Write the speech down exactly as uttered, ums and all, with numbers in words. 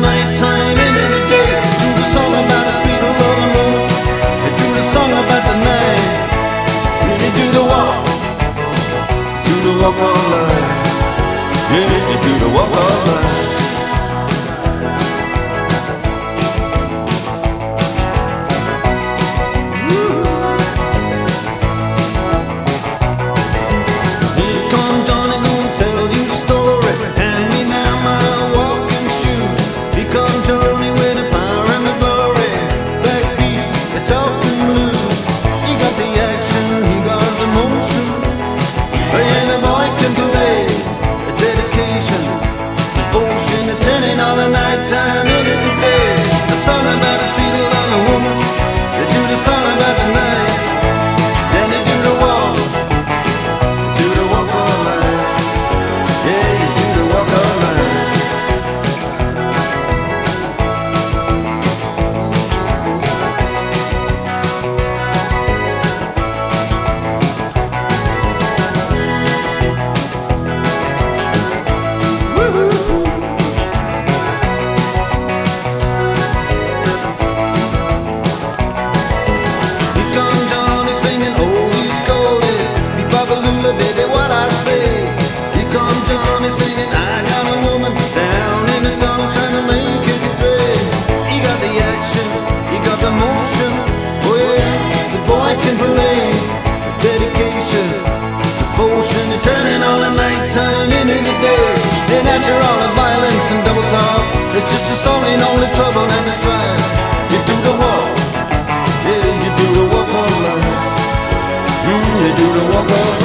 nighttime into the day. Do the song about a sweet loving woman. You do the song about the night. You do the walk, do the walk of life. Yeah, you do the walk of life. Time into the day. A song about a sweet loving woman. They do the song about the night. Then they do the walk, do the walk of life. Yeah, you do the walk of life. Baby, what I say. Here comes Johnny singing, I got a woman down in the tunnel trying to make it pay. He got the action, he got the motion. Oh yeah, the boy can play. The dedication, devotion, and turning all the nighttime into the day. And after all the violence and double talk, it's just a song in all the trouble and the strife. You do the walk, yeah, you do the walk of life. Mm, you do the walk of life.